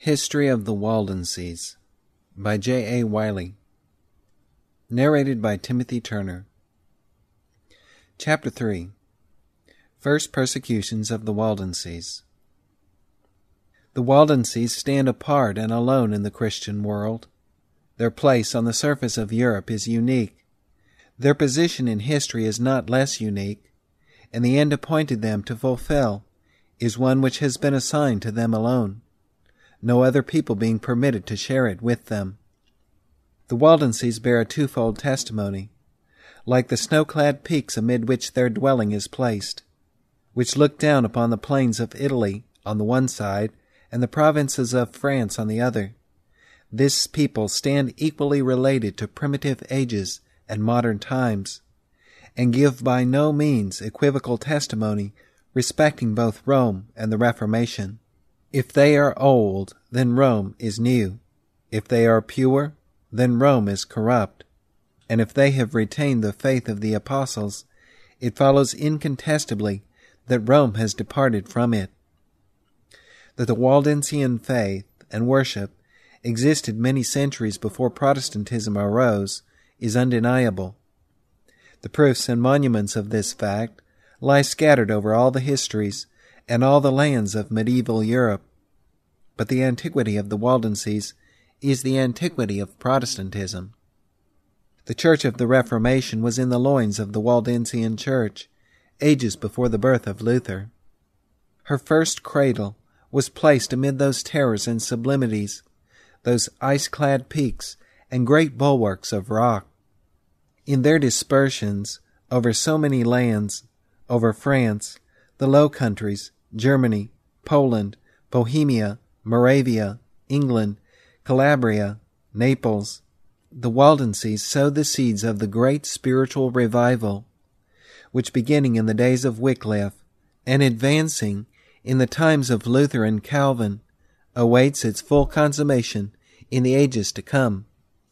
History of the Waldenses by J. A. Wiley. Narrated by Timothy Turner. Chapter 3. First Persecutions of the Waldenses. The Waldenses stand apart and alone in the Christian world. Their place on the surface of Europe is unique. Their position in history is not less unique, and the end appointed them to fulfill is one which has been assigned to them alone, no other people being permitted to share it with them. The Waldenses bear a twofold testimony, like the snow-clad peaks amid which their dwelling is placed, which look down upon the plains of Italy on the one side and the provinces of France on the other. This people stand equally related to primitive ages and modern times, and give by no means equivocal testimony respecting both Rome and the Reformation. If they are old, then Rome is new. If they are pure, then Rome is corrupt. And if they have retained the faith of the apostles, it follows incontestably that Rome has departed from it. That the Waldensian faith and worship existed many centuries before Protestantism arose is undeniable. The proofs and monuments of this fact lie scattered over all the histories and all the lands of medieval Europe. But the antiquity of the Waldenses is the antiquity of Protestantism. The Church of the Reformation was in the loins of the Waldensian Church, ages before the birth of Luther. Her first cradle was placed amid those terrors and sublimities, those ice-clad peaks and great bulwarks of rock. In their dispersions over so many lands, over France, the Low Countries, Germany, Poland, Bohemia, Moravia, England, Calabria, Naples, the Waldenses sowed the seeds of the great spiritual revival, which beginning in the days of Wycliffe and advancing in the times of Luther and Calvin, awaits its full consummation in the ages to come.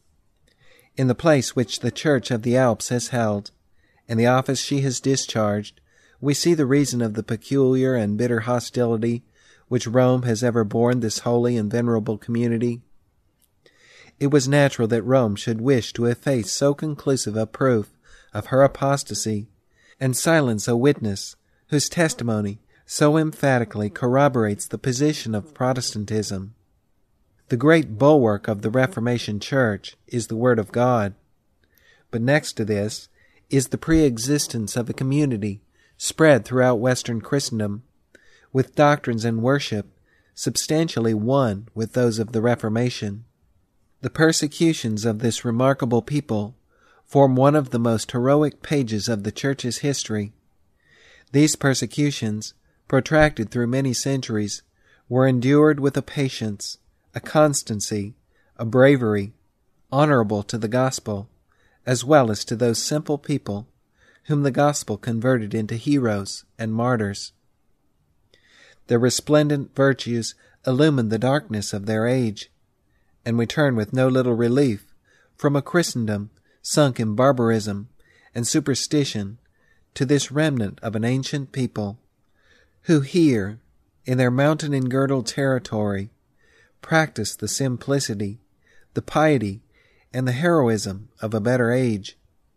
In the place which the Church of the Alps has held, and the office she has discharged, we see the reason of the peculiar and bitter hostility which Rome has ever borne this holy and venerable community. It was natural that Rome should wish to efface so conclusive a proof of her apostasy, and silence a witness whose testimony so emphatically corroborates the position of Protestantism. The great bulwark of the Reformation Church is the Word of God, but next to this is the pre-existence of a community spread throughout Western Christendom, with doctrines and worship substantially one with those of the Reformation. The persecutions of this remarkable people form one of the most heroic pages of the Church's history. These persecutions, protracted through many centuries, were endured with a patience, a constancy, a bravery, honorable to the gospel, as well as to those simple people whom the gospel converted into heroes and martyrs. Their resplendent virtues illumined the darkness of their age, and we turn with no little relief from a Christendom sunk in barbarism and superstition to this remnant of an ancient people, who here, in their mountain-engirdled territory, practice the simplicity, the piety, and the heroism of a better age.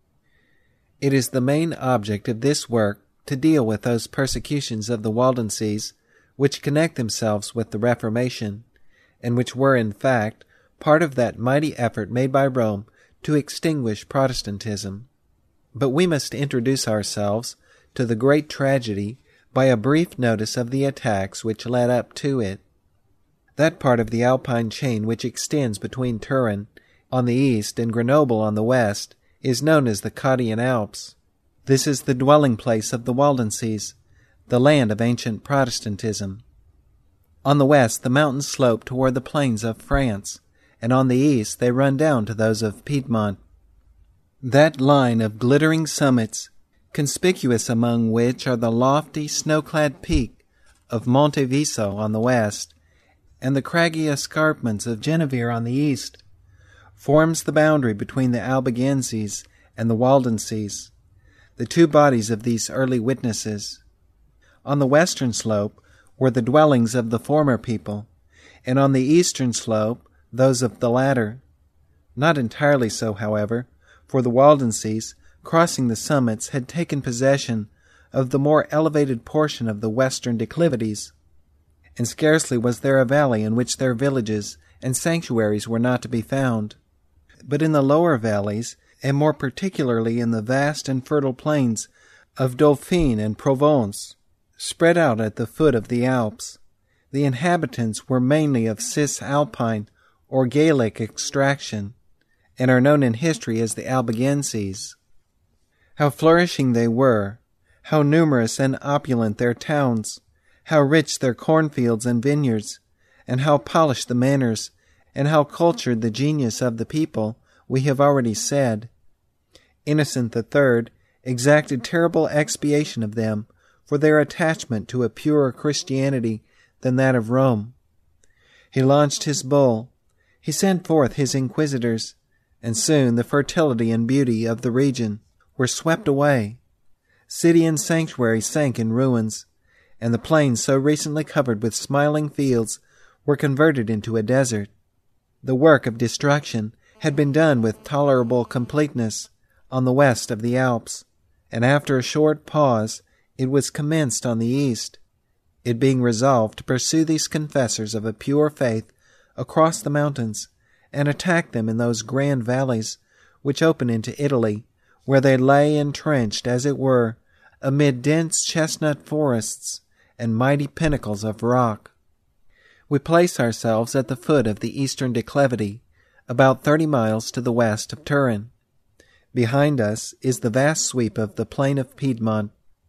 It is the main object of this work to deal with those persecutions of the Waldenses which connect themselves with the Reformation, and which were, in fact, part of that mighty effort made by Rome to extinguish Protestantism. But we must introduce ourselves to the great tragedy by a brief notice of the attacks which led up to it. That part of the Alpine chain which extends between Turin on the east and Grenoble on the west is known as the Cottian Alps. This is the dwelling place of the Waldenses, the land of ancient Protestantism. On the west the mountains slope toward the plains of France, and on the east they run down to those of Piedmont. That line of glittering summits, conspicuous among which are the lofty snow-clad peak of Monte Viso on the west, and the craggy escarpments of Genevieve on the east, forms the boundary between the Albigenses and the Waldenses, the two bodies of these early witnesses. On the western slope were the dwellings of the former people, and on the eastern slope those of the latter. Not entirely so, however, for the Waldenses, crossing the summits, had taken possession of the more elevated portion of the western declivities, and scarcely was there a valley in which their villages and sanctuaries were not to be found. But in the lower valleys, and more particularly in the vast and fertile plains of Dauphine and Provence, spread out at the foot of the Alps, the inhabitants were mainly of Cisalpine or Gaelic extraction, and are known in history as the Albigenses. How flourishing they were, how numerous and opulent their towns, how rich their cornfields and vineyards, and how polished the manners, and how cultured the genius of the people, we have already said. Innocent III exacted terrible expiation of them for their attachment to a purer Christianity than that of Rome. He launched his bull, he sent forth his inquisitors, and soon the fertility and beauty of the region were swept away. City and sanctuary sank in ruins, and the plains so recently covered with smiling fields were converted into a desert. The work of destruction had been done with tolerable completeness on the west of the Alps, and after a short pause it was commenced on the east, it being resolved to pursue these confessors of a pure faith across the mountains, and attack them in those grand valleys which open into Italy, where they lay entrenched, as it were, amid dense chestnut forests and mighty pinnacles of rock. We place ourselves at the foot of the eastern declivity, about 30 miles to the west of Turin. Behind us is the vast sweep of the plain of Piedmont.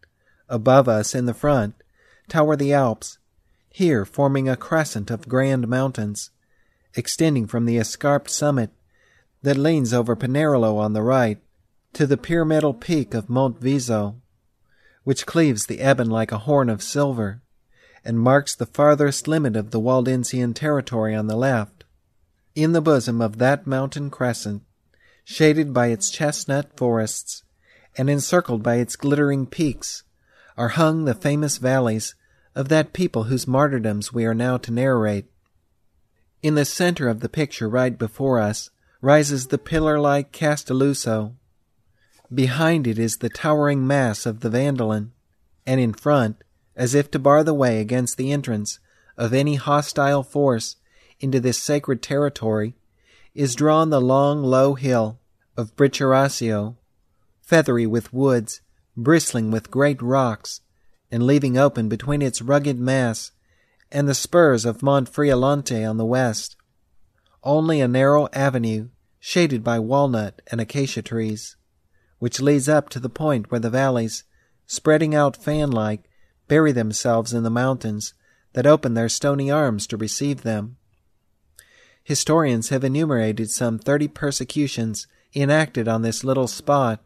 Above us, in the front, tower the Alps, here forming a crescent of grand mountains, extending from the escarped summit that leans over Pinerolo on the right to the pyramidal peak of Monte Viso, which cleaves the Ebene like a horn of silver, and marks the farthest limit of the Waldensian territory on the left. In the bosom of that mountain crescent, shaded by its chestnut forests, and encircled by its glittering peaks, are hung the famous valleys of that people whose martyrdoms we are now to narrate. In the center of the picture right before us rises the pillar-like Castelluso. Behind it is the towering mass of the Vandelin, and in front, as if to bar the way against the entrance of any hostile force into this sacred territory, is drawn the long, low hill of Bricherasio, feathery with woods, bristling with great rocks, and leaving open between its rugged mass and the spurs of Monte Friolante on the west only a narrow avenue shaded by walnut and acacia trees, which leads up to the point where the valleys, spreading out fan-like, bury themselves in the mountains that open their stony arms to receive them. Historians have enumerated some 30 persecutions enacted on this little spot.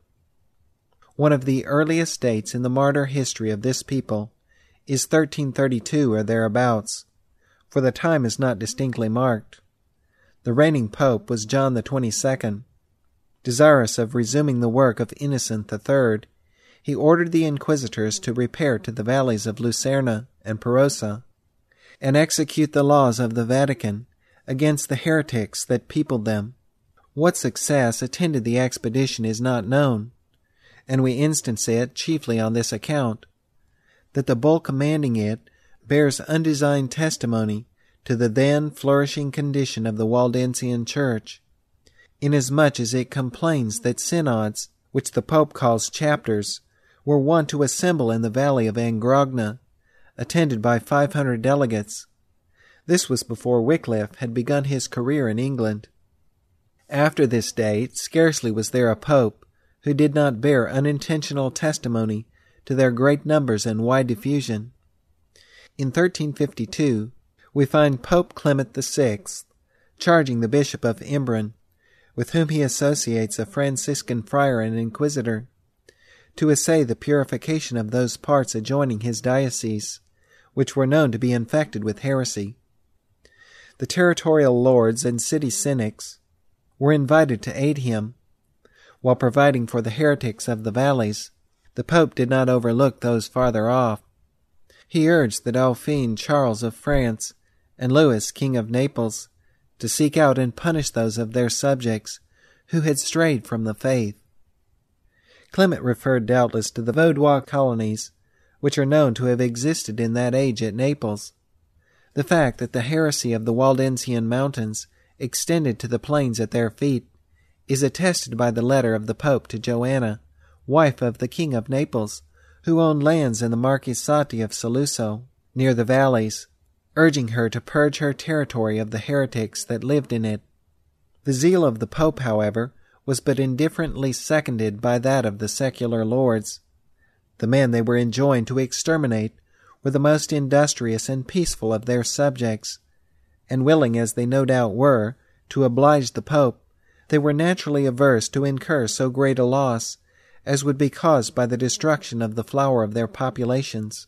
One of the earliest dates in the martyr history of this people is 1332 or thereabouts, for the time is not distinctly marked. The reigning pope was John the 22nd. Desirous of resuming the work of Innocent III, he ordered the inquisitors to repair to the valleys of Lucerna and Perosa, and execute the laws of the Vatican against the heretics that peopled them. What success attended the expedition is not known, and we instance it chiefly on this account, that the bull commanding it bears undesigned testimony to the then flourishing condition of the Waldensian Church, inasmuch as it complains that synods, which the Pope calls chapters, were wont to assemble in the valley of Angrogna, attended by 500 delegates. This was before Wycliffe had begun his career in England. After this date, scarcely was there a pope who did not bear unintentional testimony to their great numbers and wide diffusion. In 1352, we find Pope Clement VI charging the Bishop of Embrun, with whom he associates a Franciscan friar and inquisitor, to essay the purification of those parts adjoining his diocese, which were known to be infected with heresy. The territorial lords and city cynics were invited to aid him. While providing for the heretics of the valleys, the Pope did not overlook those farther off. He urged the Dauphin Charles of France and Louis, king of Naples, to seek out and punish those of their subjects who had strayed from the faith. Clement referred doubtless to the Vaudois colonies, which are known to have existed in that age at Naples. The fact that the heresy of the Waldensian mountains extended to the plains at their feet is attested by the letter of the Pope to Joanna, wife of the King of Naples, who owned lands in the Marquisate of Saluzzo, near the valleys, urging her to purge her territory of the heretics that lived in it. The zeal of the Pope, however, was but indifferently seconded by that of the secular lords. The men they were enjoined to exterminate were the most industrious and peaceful of their subjects, and willing as they no doubt were to oblige the Pope, they were naturally averse to incur so great a loss as would be caused by the destruction of the flower of their populations.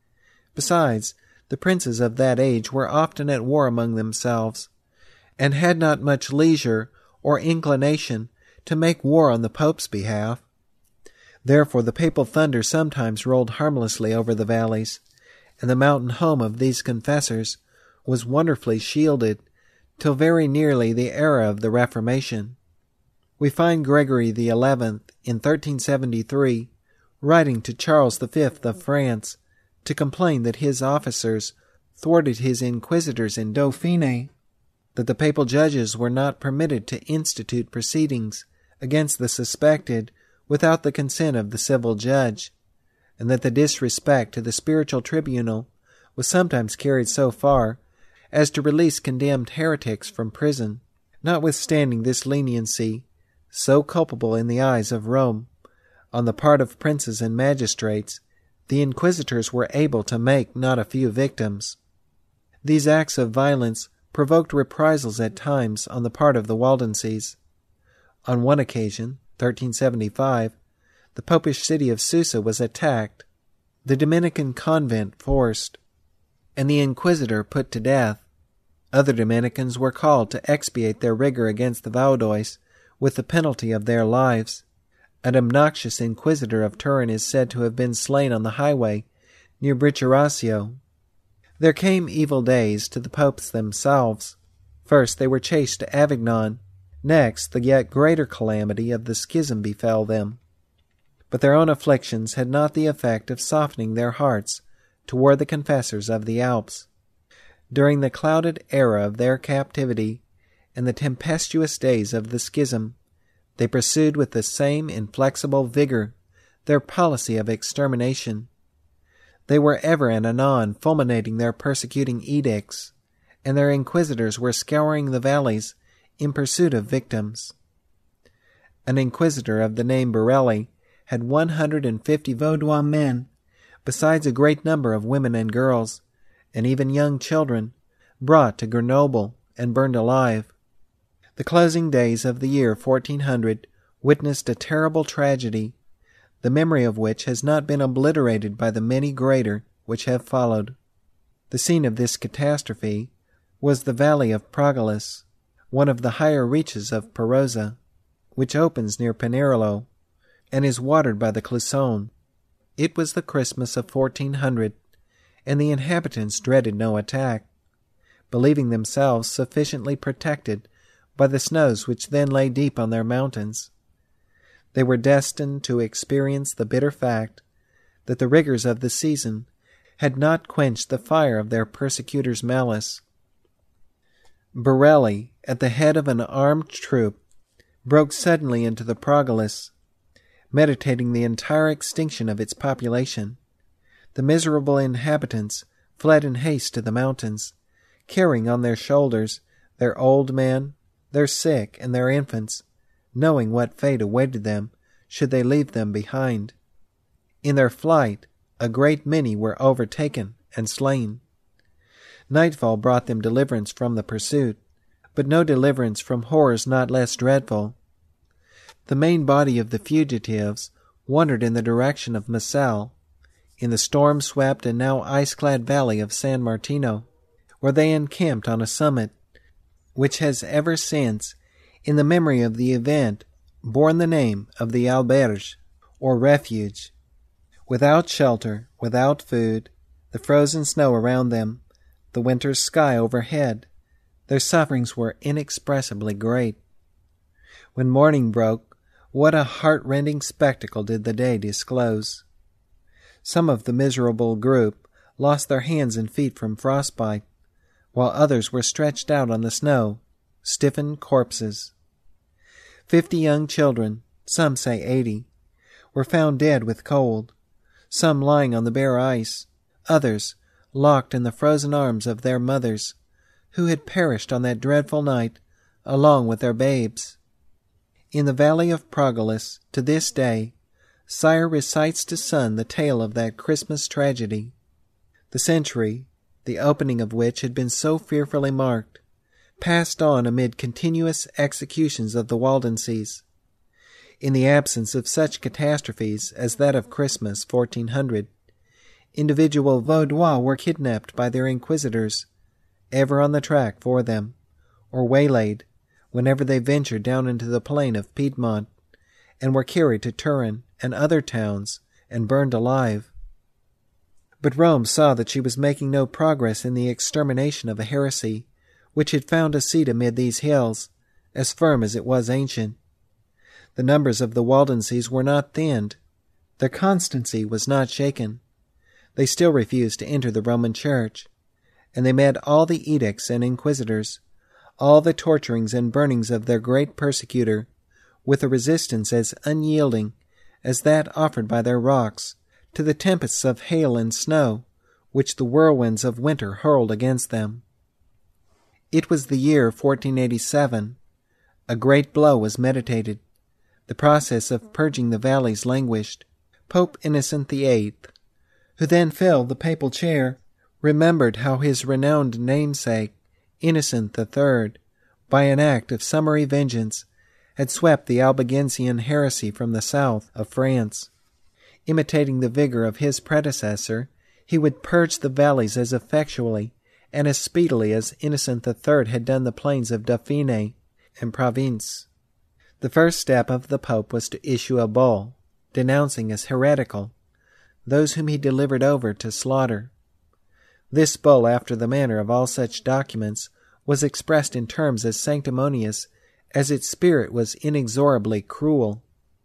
Besides, the princes of that age were often at war among themselves, and had not much leisure or inclination to make war on the Pope's behalf. Therefore the papal thunder sometimes rolled harmlessly over the valleys, and the mountain home of these confessors was wonderfully shielded till very nearly the era of the Reformation. We find Gregory XI, in 1373, writing to Charles V of France to complain that his officers thwarted his inquisitors in Dauphiné, that the papal judges were not permitted to institute proceedings against the suspected without the consent of the civil judge, and that the disrespect to the spiritual tribunal was sometimes carried so far as to release condemned heretics from prison. Notwithstanding this leniency, so culpable in the eyes of Rome, on the part of princes and magistrates, the inquisitors were able to make not a few victims. These acts of violence provoked reprisals at times on the part of the Waldenses. On one occasion, 1375, the popish city of Susa was attacked, the Dominican convent forced, and the inquisitor put to death. Other Dominicans were called to expiate their rigor against the Vaudois with the penalty of their lives. An obnoxious inquisitor of Turin is said to have been slain on the highway near Bricherasio. There came evil days to the popes themselves. First they were chased to Avignon. Next, the yet greater calamity of the schism befell them. But their own afflictions had not the effect of softening their hearts toward the confessors of the Alps. During the clouded era of their captivity and the tempestuous days of the schism, they pursued with the same inflexible vigor their policy of extermination. They were ever and anon fulminating their persecuting edicts, and their inquisitors were scouring the valleys in pursuit of victims. An inquisitor of the name Borelli had 150 Vaudois men, besides a great number of women and girls, and even young children, brought to Grenoble and burned alive. The closing days of the year 1400 witnessed a terrible tragedy, the memory of which has not been obliterated by the many greater which have followed. The scene of this catastrophe was the valley of Progilus, one of the higher reaches of Perosa, which opens near Pinerolo, and is watered by the Clisson. It was the Christmas of 1400, and the inhabitants dreaded no attack, believing themselves sufficiently protected by the snows which then lay deep on their mountains. They were destined to experience the bitter fact that the rigors of the season had not quenched the fire of their persecutors' malice. Borelli, at the head of an armed troop, broke suddenly into the Progilus, meditating the entire extinction of its population. The miserable inhabitants fled in haste to the mountains, carrying on their shoulders their old men, their sick, and their infants, knowing what fate awaited them should they leave them behind. In their flight, a great many were overtaken and slain. Nightfall brought them deliverance from the pursuit, but no deliverance from horrors not less dreadful. The main body of the fugitives wandered in the direction of Messel, in the storm-swept and now ice-clad valley of San Martino, where they encamped on a summit which has ever since, in the memory of the event, borne the name of the Alberge, or refuge. Without shelter, without food, the frozen snow around them, the winter's sky overhead. Their sufferings were inexpressibly great. When morning broke, what a heart-rending spectacle did the day disclose! Some of the miserable group lost their hands and feet from frostbite, while others were stretched out on the snow, stiffened corpses. 50 young children, some say 80, were found dead with cold, some lying on the bare ice, others locked in the frozen arms of their mothers, who had perished on that dreadful night along with their babes. In the valley of Progolus, to this day, sire recites to son the tale of that Christmas tragedy. The century, the opening of which had been so fearfully marked, passed on amid continuous executions of the Waldenses. In the absence of such catastrophes as that of Christmas 1400, individual Vaudois were kidnapped by their inquisitors, ever on the track for them, or waylaid whenever they ventured down into the plain of Piedmont, and were carried to Turin and other towns and burned alive. But Rome saw that she was making no progress in the extermination of a heresy which had found a seat amid these hills, as firm as it was ancient. The numbers of the Waldenses were not thinned. Their constancy was not shaken. They still refused to enter the Roman Church, and they met all the edicts and inquisitors, all the torturings and burnings of their great persecutor, with a resistance as unyielding as that offered by their rocks to the tempests of hail and snow which the whirlwinds of winter hurled against them. It was the year 1487. A great blow was meditated. The process of purging the valleys languished. Pope Innocent VIII, who then filled the papal chair, remembered how his renowned namesake, Innocent III, by an act of summary vengeance, had swept the Albigensian heresy from the south of France. Imitating the vigor of his predecessor, he would purge the valleys as effectually and as speedily as Innocent III had done the plains of Dauphiné and Provence. The first step of the Pope was to issue a bull, denouncing as heretical those whom he delivered over to slaughter. This bull, after the manner of all such documents, was expressed in terms as sanctimonious as its spirit was inexorably cruel.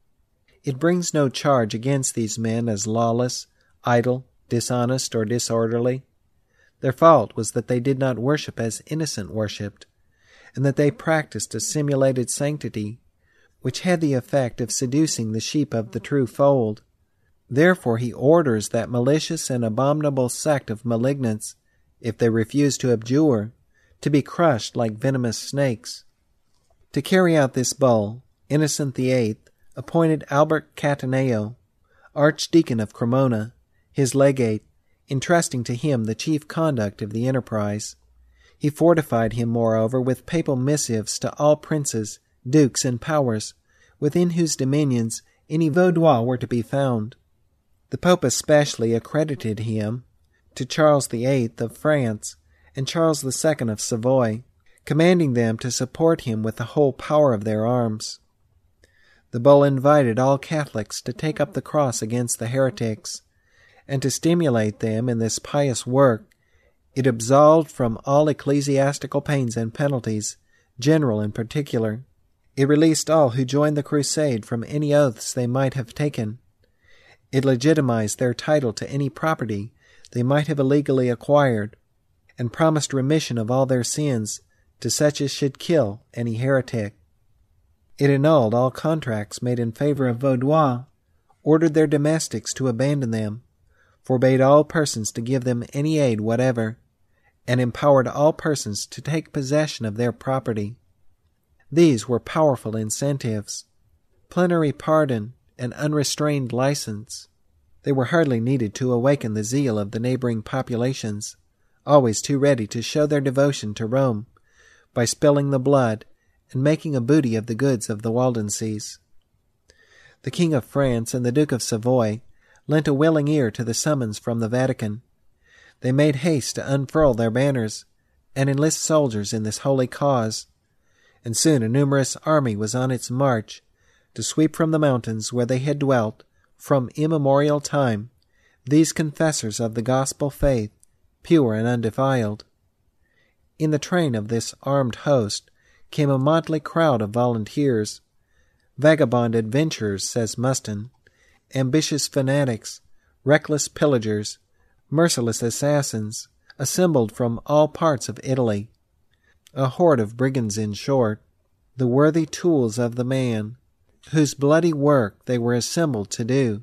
It brings no charge against these men as lawless, idle, dishonest, or disorderly. Their fault was that they did not worship as Innocent worshipped, and that they practiced a simulated sanctity, which had the effect of seducing the sheep of the true fold. Therefore he orders that malicious and abominable sect of malignants, if they refuse to abjure, to be crushed like venomous snakes. To carry out this bull, Innocent VIII appointed Albert Cataneo, Archdeacon of Cremona, his legate, entrusting to him the chief conduct of the enterprise. He fortified him, moreover, with papal missives to all princes, dukes, and powers, within whose dominions any Vaudois were to be found. The Pope especially accredited him to Charles VIII of France and Charles II of Savoy, commanding them to support him with the whole power of their arms. The bull invited all Catholics to take up the cross against the heretics, and to stimulate them in this pious work, it absolved from all ecclesiastical pains and penalties, general and particular. It released all who joined the crusade from any oaths they might have taken. It legitimized their title to any property they might have illegally acquired, and promised remission of all their sins to such as should kill any heretic. It annulled all contracts made in favor of Vaudois, ordered their domestics to abandon them, forbade all persons to give them any aid whatever, and empowered all persons to take possession of their property. These were powerful incentives. Plenary pardon and unrestrained license. They were hardly needed to awaken the zeal of the neighboring populations, always too ready to show their devotion to Rome by spilling the blood and making a booty of the goods of the Waldenses. The King of France and the Duke of Savoy lent a willing ear to the summons from the Vatican. They made haste to unfurl their banners and enlist soldiers in this holy cause, and soon a numerous army was on its march to sweep from the mountains where they had dwelt from immemorial time these confessors of the gospel faith, pure and undefiled. In the train of this armed host came a motley crowd of volunteers, vagabond adventurers, says Muston, ambitious fanatics, reckless pillagers, merciless assassins, assembled from all parts of Italy. A horde of brigands, in short, the worthy tools of the man, whose bloody work they were assembled to do.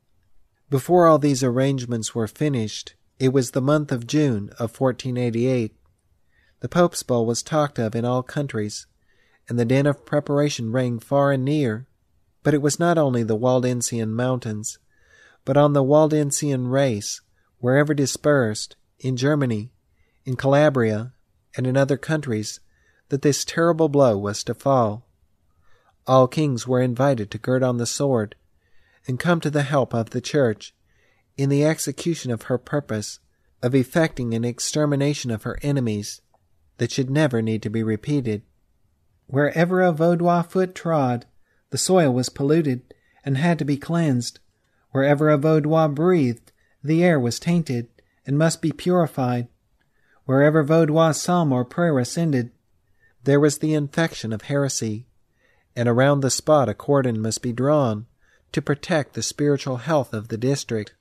Before all these arrangements were finished, it was the month of June of 1488. The Pope's Bull was talked of in all countries, and the din of preparation rang far and near. But it was not only the Waldensian mountains, but on the Waldensian race, wherever dispersed, in Germany, in Calabria, and in other countries, that this terrible blow was to fall. All kings were invited to gird on the sword, and come to the help of the Church in the execution of her purpose of effecting an extermination of her enemies that should never need to be repeated. Wherever a Vaudois foot trod, the soil was polluted and had to be cleansed. Wherever a Vaudois breathed, the air was tainted and must be purified. Wherever Vaudois psalm or prayer ascended, there was the infection of heresy, and around the spot a cordon must be drawn to protect the spiritual health of the district.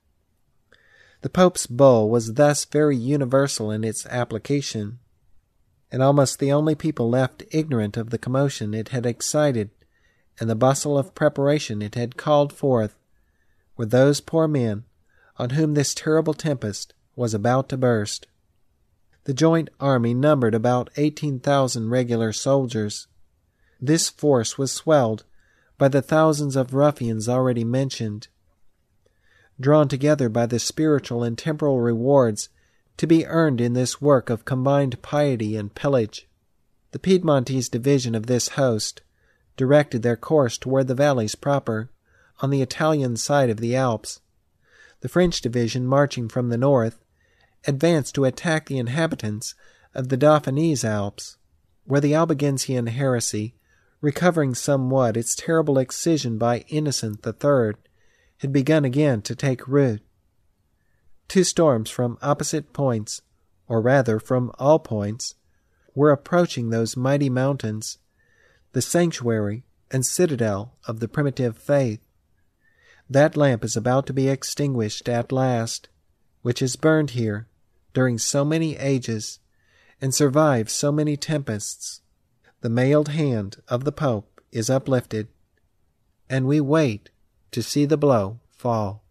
The Pope's bull was thus very universal in its application, and almost the only people left ignorant of the commotion it had excited and the bustle of preparation it had called forth were those poor men on whom this terrible tempest was about to burst. The joint army numbered about 18,000 regular soldiers. This force was swelled by the thousands of ruffians already mentioned, drawn together by the spiritual and temporal rewards to be earned in this work of combined piety and pillage. The Piedmontese division of this host directed their course toward the valleys proper, on the Italian side of the Alps. The French division, marching from the north, advanced to attack the inhabitants of the Dauphinese Alps, where the Albigensian heresy, recovering somewhat its terrible excision by Innocent III, had begun again to take root. Two storms from opposite points, or rather from all points, were approaching those mighty mountains, the sanctuary and citadel of the primitive faith. That lamp is about to be extinguished at last, which has burned here during so many ages and survived so many tempests. The mailed hand of the Pope is uplifted, and we wait to see the blow fall.